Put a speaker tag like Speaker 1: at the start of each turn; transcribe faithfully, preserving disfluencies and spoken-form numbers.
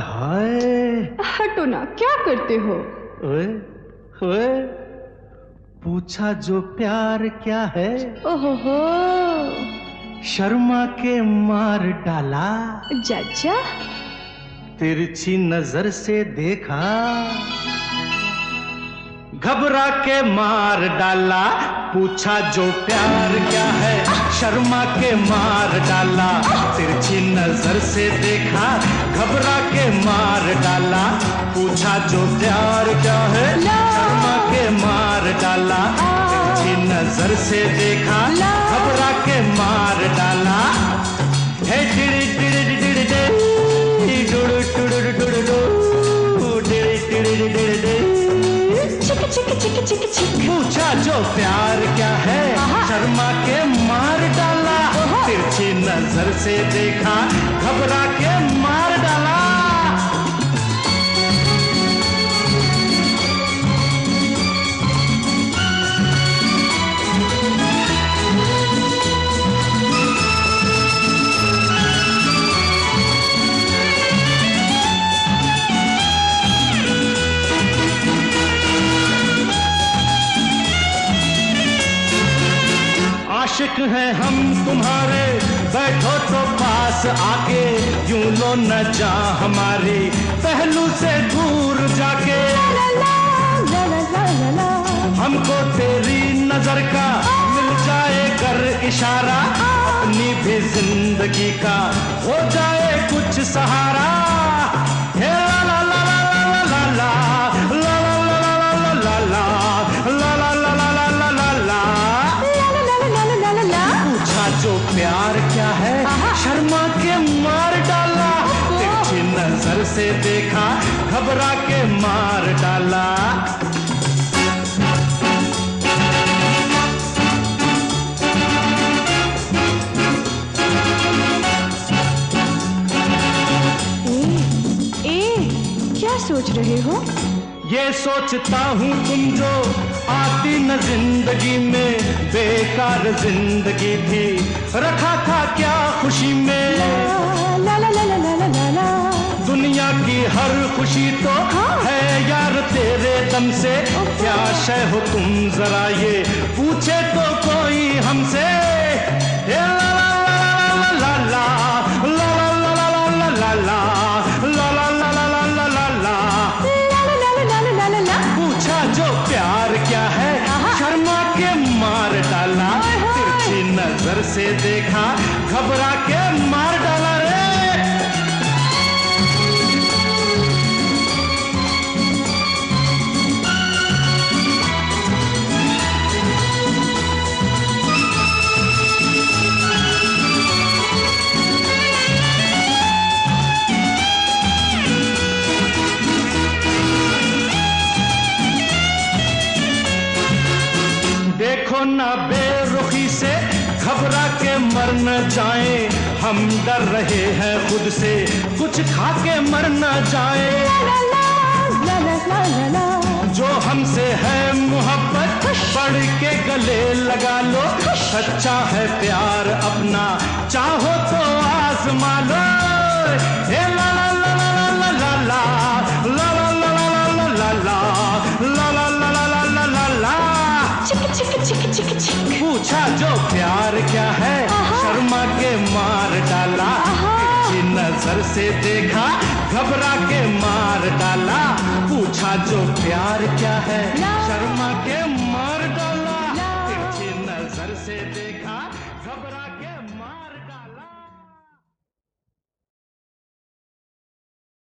Speaker 1: हाय।
Speaker 2: हटो ना, क्या करते हो?
Speaker 1: ओए ओए, पूछा जो प्यार क्या है।
Speaker 2: ओहो हो,
Speaker 1: शर्मा के मार डाला।
Speaker 2: चाचा
Speaker 1: तिरछी नजर से देखा, घबरा के मार डाला। पूछा जो प्यार क्या है, शर्मा के मार डाला। तिरछी नजर से देखा, घबरा के मार डाला। पूछा जो प्यार क्या है, शर्मा के मार डाला। तिरछी नजर से देखा, घबरा के मार डाला। हे टिड़ी टिड़ी टिड़ी टिड़ी डुडु डुडु डुडु डुडु टिड़ी टिड़ी टिड़ी टिड़ी।
Speaker 2: चिक चिक चिक चिक।
Speaker 1: पूछा जो प्यार क्या है, शर्मा के मार डाला। तिरछी नजर से देखा, घबरा के मार डाला। आशिक हैं हम तुम्हारे, बैठो तो पास आके। यूं लो न जा हमारे पहलू से दूर जाके।
Speaker 2: ला ला ला ला ला ला।
Speaker 1: हमको तेरी नजर का मिल जाए कर इशारा, अपनी भी जिंदगी का हो जाए कुछ सहारा। हे ला ला ला ला ला ला ला ला ला ला ला ला ला ला। पूछा जो प्यार क्या है, शर्मा के मार डाला। तिरछी नजर से देखा, घबरा के मार डाला।
Speaker 2: ए, ए, क्या सोच रहे हो?
Speaker 1: ये सोचता हूँ तुम जो आती न जिंदगी में, बेकार जिंदगी थी, रखा था क्या खुशी में।
Speaker 2: ला ला ला ला ला ला ला ला।
Speaker 1: दुनिया की हर खुशी तो है यार तेरे दम से। क्या शय हो तुम जरा ये पूछे तो कोई हमसे। ला ला ला ला ला ला ला ला ला ला ला पूछा जो प्यार क्या है, शर्मा के मार डाला। तिरछी नजर से देखा, घबरा के मार डाला रे। देखो ना बेरुखी से, घबरा के मर न जाए। हम डर रहे हैं खुद से, कुछ खा के मर न जाए। जो हमसे है मोहब्बत, बढ़ के गले लगा लो। सच्चा है प्यार अपना, चाहो तो आजमा लो। हे ला ला ला ला ला ला ला ला ला ला ला ला ला ला ला।
Speaker 2: चिक चिक चिक चिक चिक।
Speaker 1: पूछा जो प्यार क्या है, शर्मा के मार डाला। तिरछी नजर से देखा, घबरा के मार डाला। पूछा जो प्यार क्या है, शर्मा के